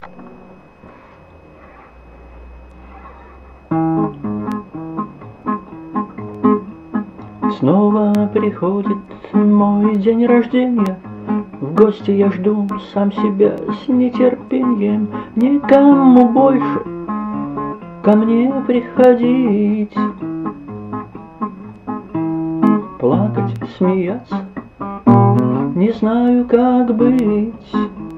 Снова приходит мой день рождения. В гости я жду сам себя с нетерпением. Никому больше ко мне приходить. Плакать, смеяться, не знаю, как быть.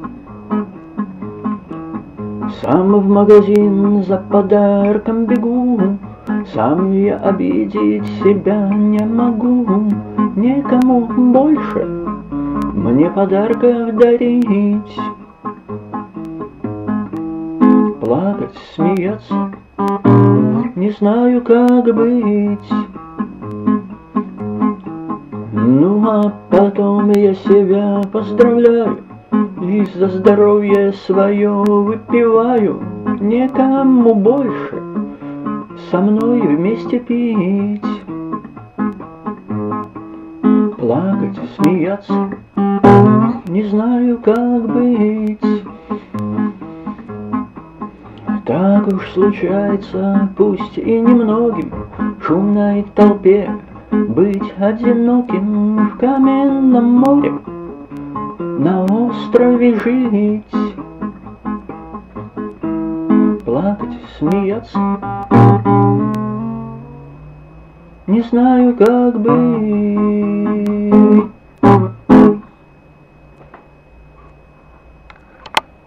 Сам в магазин за подарком бегу. Сам я обидеть себя не могу. Никому больше мне подарков дарить. Плакать, смеяться, не знаю, как быть. Ну а потом я себя поздравляю и за здоровье свое выпиваю. Никому больше со мной вместе пить. Плакать, смеяться, не знаю, как быть. Так уж случается, пусть и немногим, в шумной толпе быть одиноким, в каменном море на острове жить. Плакать, смеяться, не знаю, как быть.